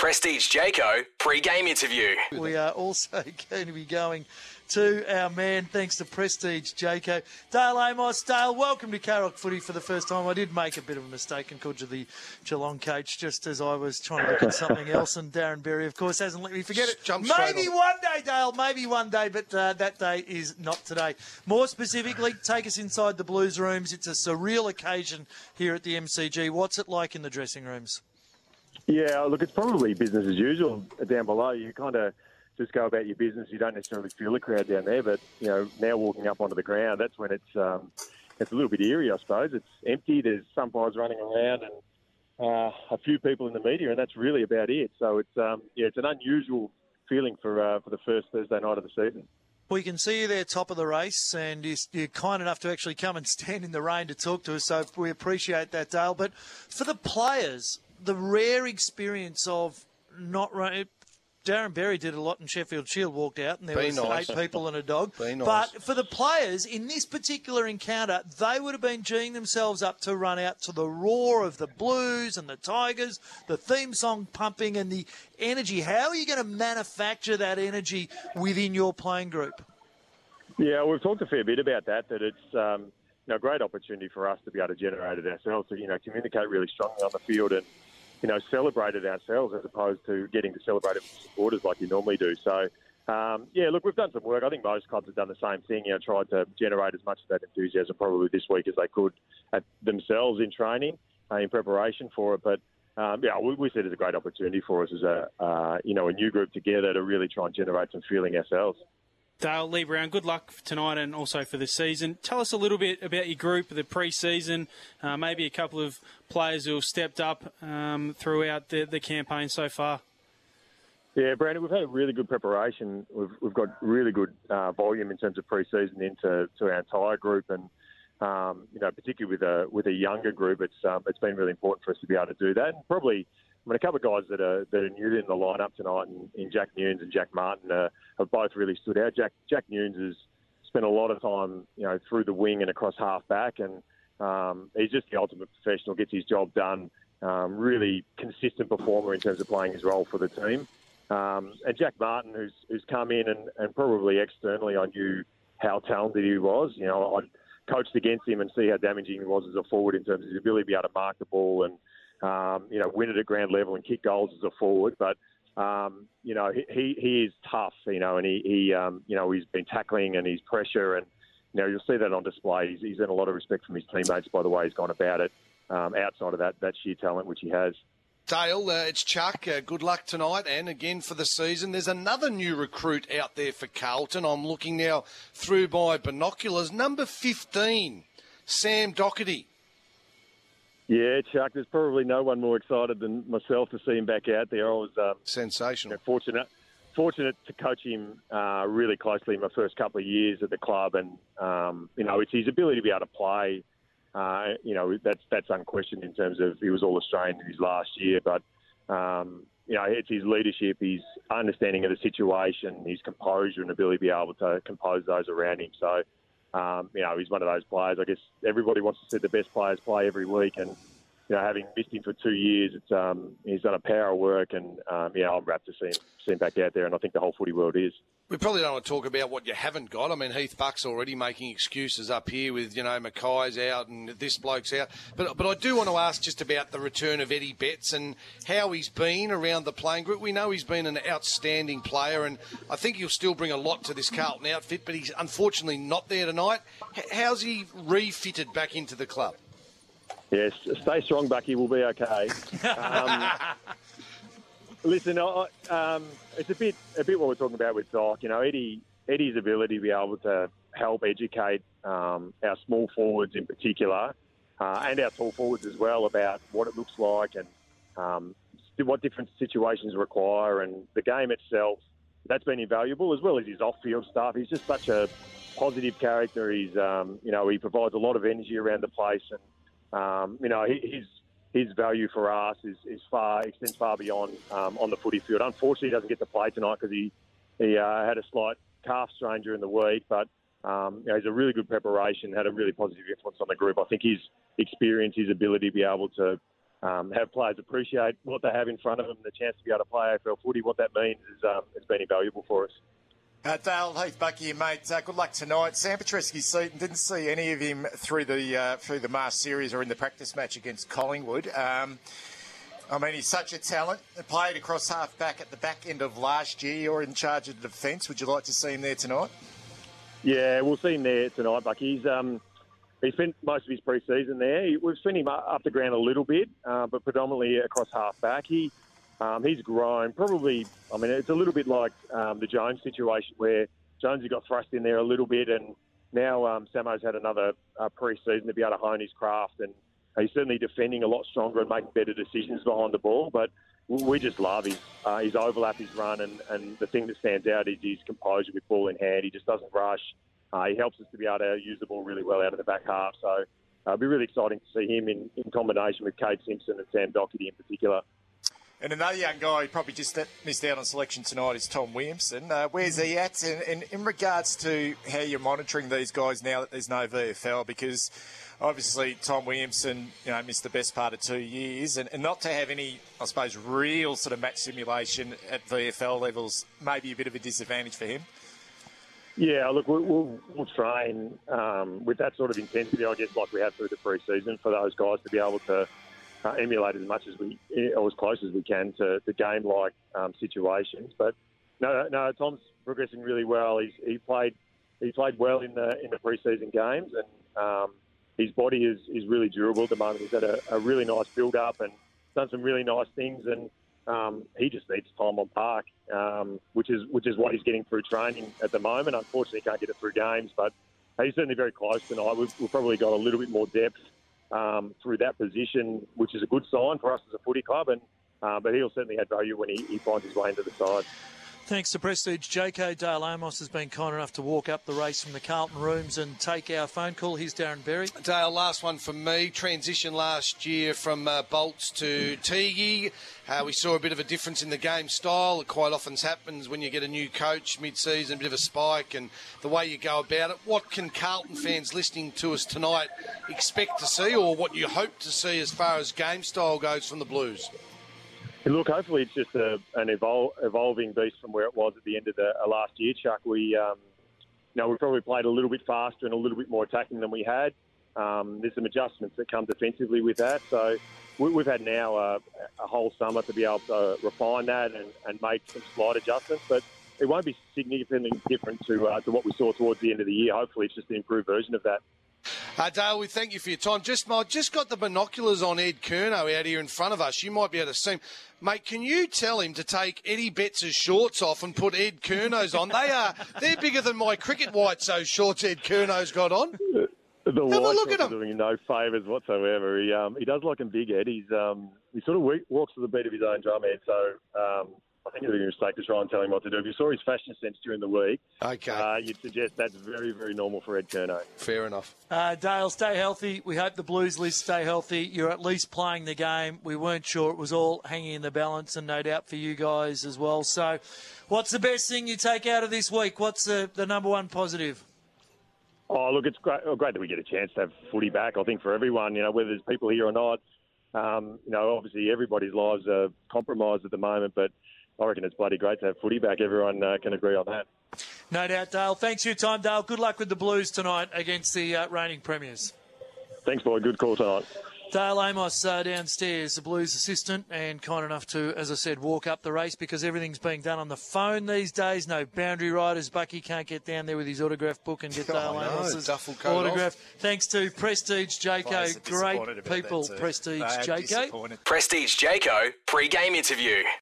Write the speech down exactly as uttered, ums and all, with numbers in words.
Prestige Jayco pre-game interview. We are also going to be going to our man, thanks to Prestige Jayco. Dale Amos. Dale, welcome to Karok Footy for the first time. I did make a bit of a mistake and called you the Geelong coach just as I was trying to look at something else, and Darren Berry, of course, hasn't let me forget it. Jump maybe one day, Dale, maybe one day, but uh, that day is not today. More specifically, take us inside the Blues rooms. It's a surreal occasion here at the M C G. What's it like in the dressing rooms? Yeah, look, it's probably business as usual down below. You kind of just go about your business. You don't necessarily feel the crowd down there, but, you know, now walking up onto the ground, that's when it's um, it's a little bit eerie, I suppose. It's empty. There's some guys running around and uh, a few people in the media, and that's really about it. So it's um, yeah, it's an unusual feeling for uh, for the first Thursday night of the season. We can see you there top of the race, and you're kind enough to actually come and stand in the rain to talk to us, so we appreciate that, Dale. But for the players, the rare experience of not running... Darren Berry did a lot in Sheffield Shield, walked out, and there Be was nice. eight people and a dog. Be nice. But for the players, in this particular encounter, they would have been geeing themselves up to run out to the roar of the Blues and the Tigers, the theme song pumping and the energy. How are you going to manufacture that energy within your playing group? Yeah, we've talked a fair bit about that, that it's um, you know, a great opportunity for us to be able to generate it ourselves, to, you know, communicate really strongly on the field and, you know, celebrate it ourselves as opposed to getting to celebrate it with supporters like you normally do. So, um, yeah, look, we've done some work. I think most clubs have done the same thing, you know, tried to generate as much of that enthusiasm probably this week as they could at themselves in training, uh, in preparation for it. But, um, yeah, we, we see it as a great opportunity for us as a, uh, you know, a new group together to really try and generate some feeling ourselves. Dale, Lee Brown, good luck tonight and also for the season. Tell us a little bit about your group, the pre-season, uh, maybe a couple of players who have stepped up um, throughout the, the campaign so far. Yeah, Brandon, we've had a really good preparation. We've we've got really good uh, volume in terms of pre-season into to our entire group, and um, you know, particularly with a with a younger group, it's um, it's been really important for us to be able to do that. And probably, I mean, a couple of guys that are that are new in the lineup tonight, in, in Jack Nunes and Jack Martin, uh, have both really stood out. Jack Jack Nunes has spent a lot of time, you know, through the wing and across half back, and um, he's just the ultimate professional. Gets his job done. Um, really consistent performer in terms of playing his role for the team. Um, and Jack Martin, who's who's come in and, and probably externally, I knew how talented he was. You know, I coached against him and see how damaging he was as a forward in terms of his ability to be able to mark the ball and Um, you know, win it at ground level and kick goals as a forward. But, um, you know, he, he, he is tough, you know, and he, he um, you know, he's been tackling and he's pressure. And, you know, you'll see that on display. He's, he's earned a lot of respect from his teammates by the way he's gone about it, um, outside of that, that sheer talent which he has. Dale, uh, it's Chuck. Uh, good luck tonight and again for the season. There's another new recruit out there for Carlton. I'm looking now through my binoculars. Number fifteen, Sam Doherty. Yeah, Chuck, there's probably no one more excited than myself to see him back out there. I was um, sensational. You know, fortunate fortunate to coach him uh, really closely in my first couple of years at the club. And, um, you know, it's his ability to be able to play. Uh, you know, that's that's unquestioned in terms of he was All-Australian in his last year. But, um, you know, it's his leadership, his understanding of the situation, his composure and ability to be able to compose those around him. So, Um, you know, he's one of those players. I guess everybody wants to see the best players play every week, and you know, having missed him for two years, it's um, he's done a power of work, and um, yeah, I'm rapt to see him, see him back out there, and I think the whole footy world is. We probably don't want to talk about what you haven't got. I mean, Heath Buck's already making excuses up here with, you know, Mackay's out and this bloke's out. But but I do want to ask just about the return of Eddie Betts and how he's been around the playing group. We know he's been an outstanding player, and I think he'll still bring a lot to this Carlton outfit, but he's unfortunately not there tonight. H- how's he refitted back into the club? Yes, stay strong, Bucky. We'll be okay. Um, Listen, I, um, it's a bit a bit what we're talking about with Doc. You know, Eddie Eddie's ability to be able to help educate um, our small forwards in particular, uh, and our tall forwards as well, about what it looks like and um, what different situations require, and the game itself. That's been invaluable, as well as his off-field stuff. He's just such a positive character. He's, um, you know, he provides a lot of energy around the place, and um, you know, his his value for us is, is far extends far beyond um, on the footy field. Unfortunately, he doesn't get to play tonight because he he uh, had a slight calf strain during the week, but um, you know, he's a really good preparation, had a really positive influence on the group. I think his experience, his ability to be able to um, have players appreciate what they have in front of them, the chance to be able to play A F L footy. What that means is um, has been invaluable for us. Uh, Dale, Heath Bucky here, mate. Uh, good luck tonight. Sam Petrescu's seat, didn't see any of him through the uh, through the Mars series or in the practice match against Collingwood. Um, I mean, he's such a talent. He played across half back at the back end of last year. You're in charge of the defence. Would you like to see him there tonight? Yeah, we'll see him there tonight, Bucky. He's um, he spent most of his pre-season there. We've seen him up the ground a little bit, uh, but predominantly across half back. He Um, he's grown probably, I mean, it's a little bit like um, the Jones situation where Jonesy got thrust in there a little bit, and now um, Samo's had another uh, pre-season to be able to hone his craft, and he's certainly defending a lot stronger and making better decisions behind the ball. But we just love his, uh, his overlap, his run, and, and the thing that stands out is his composure with ball in hand. He just doesn't rush. Uh, he helps us to be able to use the ball really well out of the back half. So uh, it'll be really exciting to see him in, in combination with Cade Simpson and Sam Docherty in particular. And another young guy who probably just missed out on selection tonight is Tom Williamson. Uh, where's he at? And, and in regards to how you're monitoring these guys now that there's no V F L, because obviously Tom Williamson, you know, missed the best part of two years, and, and not to have any, I suppose, real sort of match simulation at V F L levels, maybe a bit of a disadvantage for him. Yeah, look, we'll, we'll, we'll train um, with that sort of intensity, I guess, like we have through the pre-season, for those guys to be able to Uh, emulate as much as we, or as close as we can to, to game-like um, situations. But no, no, Tom's progressing really well. He's he played he played well in the in the pre-season games, and um, his body is, is really durable at the moment. He's had a, a really nice build-up and done some really nice things, and um, he just needs time on park, um, which is which is what he's getting through training at the moment. Unfortunately, he can't get it through games, but he's certainly very close tonight. We've, we've probably got a little bit more depth Um, through that position, which is a good sign for us as a footy club, and uh, but he'll certainly add value when he, he finds his way into the side. Thanks to Prestige J K, Dale Amos has been kind enough to walk up the race from the Carlton rooms and take our phone call. Here's Darren Berry. Dale, last one from me. Transition last year from uh, Bolts to Teague. Uh, we saw a bit of a difference in the game style. It quite often happens when you get a new coach mid-season, a bit of a spike, and the way you go about it. What can Carlton fans listening to us tonight expect to see, or what you hope to see as far as game style goes from the Blues? Look, hopefully it's just a, an evol- evolving beast from where it was at the end of the uh, last year, Chuck. We, um, you know, we probably played a little bit faster and a little bit more attacking than we had. Um, there's some adjustments that come defensively with that. So we, we've had now a, a whole summer to be able to refine that and, and make some slight adjustments. But it won't be significantly different to uh, to what we saw towards the end of the year. Hopefully it's just an improved version of that. Uh, Dale, we thank you for your time. Just, I just got the binoculars on Ed Curnow out here in front of us. You might be able to see him. Mate, can you tell him to take Eddie Betts' shorts off and put Ed Curnow's on? They are, they're bigger than my cricket whites, those shorts Ed Curnow's got on. The Have a white look at are him. doing him no favours whatsoever. He um, he does like him big, Ed. He's um, he sort of we- walks to the beat of his own drum, Ed. So um, I think it would be a mistake to try and tell him what to do. If you saw his fashion sense during the week, Okay. uh, you'd suggest that's very, very normal for Ed Curnow. Fair enough. Uh, Dale, stay healthy. We hope the Blues list stay healthy. You're at least playing the game. We weren't sure. It was all hanging in the balance, and no doubt for you guys as well. So what's the best thing you take out of this week? What's the, the number one positive? Oh, look, it's great, oh, great that we get a chance to have footy back, I think, for everyone, you know, whether there's people here or not. Um, you know, obviously everybody's lives are compromised at the moment, but I reckon it's bloody great to have footy back. Everyone uh, can agree on that. No doubt, Dale. Thanks for your time, Dale. Good luck with the Blues tonight against the uh, reigning premiers. Thanks, boy. Good call tonight. Dale Amos uh, downstairs, the Blues assistant, and kind enough to, as I said, walk up the race because everything's being done on the phone these days. No boundary riders. Bucky can't get down there with his autograph book and get Dale Oh, no. Amos's Duffel coat autograph. Thanks to Prestige J K. Players are disappointed Great about people, that too. Prestige They are J K. disappointed. Prestige Jayco pre-game interview.